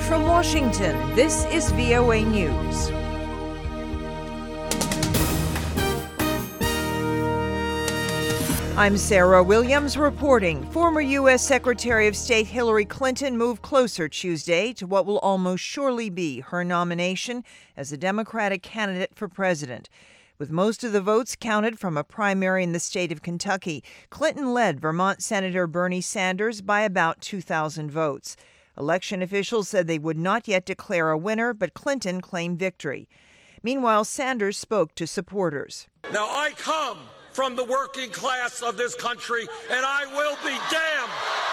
from Washington, this is VOA News. I'm Sarah Williams reporting. Former U.S. Secretary of State Hillary Clinton moved closer Tuesday to what will almost surely be her nomination as a Democratic candidate for president. With most of the votes counted from a primary in the state of Kentucky, Clinton led Vermont Senator Bernie Sanders by about 2,000 votes. Election officials said they would not yet declare a winner, but Clinton claimed victory. Meanwhile, Sanders spoke to supporters. Now, I come from the working class of this country, and I will be damned.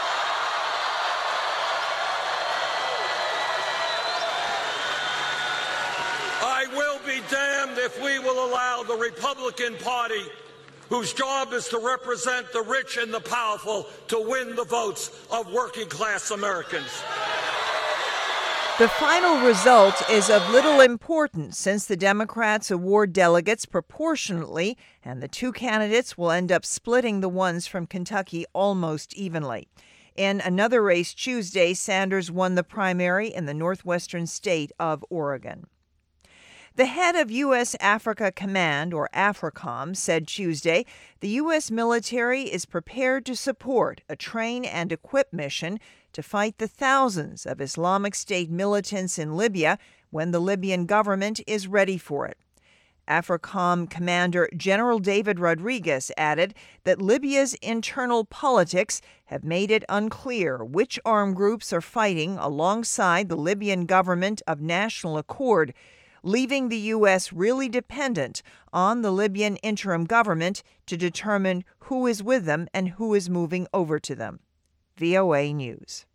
I will be damned if we will allow the Republican Party, whose job is to represent the rich and the powerful, to win the votes of working class Americans. The final result is of little importance since the Democrats award delegates proportionately, and the two candidates will end up splitting the ones from Kentucky almost evenly. In another race Tuesday, Sanders won the primary in the northwestern state of Oregon. The head of U.S. Africa Command, or AFRICOM, said Tuesday the U.S. military is prepared to support a train and equip mission to fight the thousands of Islamic State militants in Libya when the Libyan government is ready for it. AFRICOM Commander General David Rodriguez added that Libya's internal politics have made it unclear which armed groups are fighting alongside the Libyan government of national accord, leaving the U.S. really dependent on the Libyan interim government to determine who is with them and who is moving over to them. VOA News.